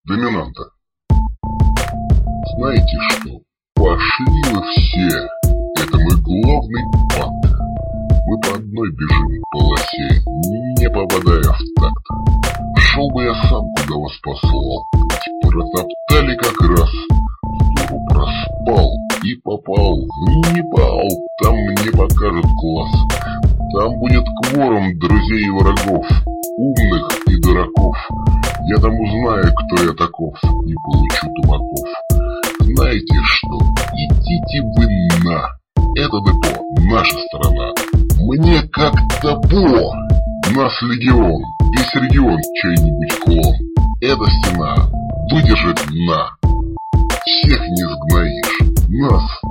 доминанта. Знаете что? Пошли вы все. Это мой главный панк. Мы по одной бежим полосе, не попадая в такт. Шел бы я сам, куда вас послал. Протоптали как раз. Вдуру проспал и попал. Не пал, там мне покажут класс. Там будет кворум друзей и врагов, умных и дураков. Я там узнаю, кто я таков, и получу тумаков. Знаете что? Идите вы на. Это депо, наша страна. Мне как-то по. Нас легион, весь регион чей-нибудь клон. Эта стена выдержит на. Всех не сгноишь, нас